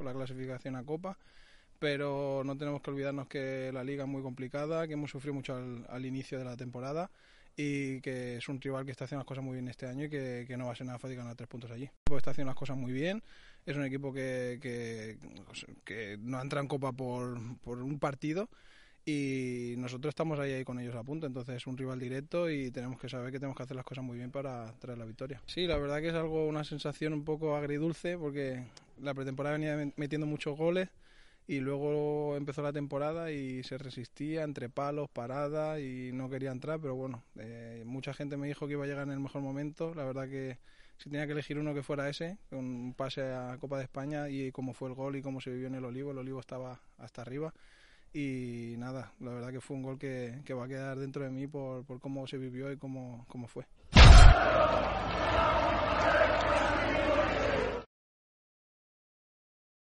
por la clasificación a Copa, pero no tenemos que olvidarnos que la Liga es muy complicada, que hemos sufrido mucho al inicio de la temporada y que es un rival que está haciendo las cosas muy bien este año y que no va a ser nada fácil ganar 3 puntos allí. Está haciendo las cosas muy bien, es un equipo que no entra en Copa por un partido y nosotros estamos ahí con ellos a punto, entonces es un rival directo y tenemos que saber que tenemos que hacer las cosas muy bien para traer la victoria. Sí, la verdad que es una sensación un poco agridulce porque la pretemporada venía metiendo muchos goles y luego empezó la temporada y se resistía entre palos, paradas y no quería entrar, pero bueno, mucha gente me dijo que iba a llegar en el mejor momento. La verdad que si tenía que elegir uno que fuera ese, con un pase a Copa de España y cómo fue el gol y cómo se vivió en el Olivo estaba hasta arriba y nada, la verdad que fue un gol que va a quedar dentro de mí por cómo se vivió y cómo fue.